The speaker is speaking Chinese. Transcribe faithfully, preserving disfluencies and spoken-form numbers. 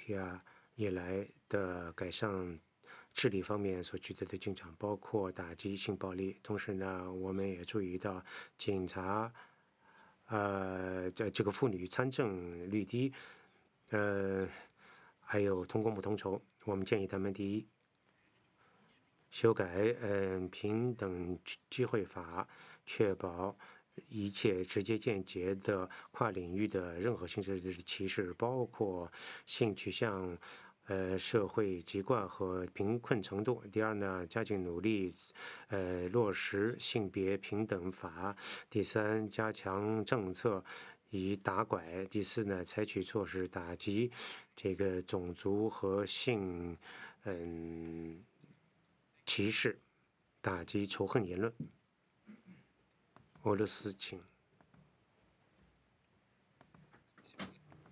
亚以来的改善治理方面所取得的进展，包括打击性暴力。同时呢，我们也注意到警察，呃，这这个妇女参政率低，呃，还有同工不同酬。我们建议他们第一，修改呃平等机会法，确保一切直接间接的跨领域的任何形式的歧视，包括性取向、呃社会籍贯和贫困程度。第二呢，加紧努力呃落实性别平等法。第三，加强政策以打拐。第四呢，采取措施打击这个种族和性嗯歧视，打击仇恨言论。俄罗斯，请。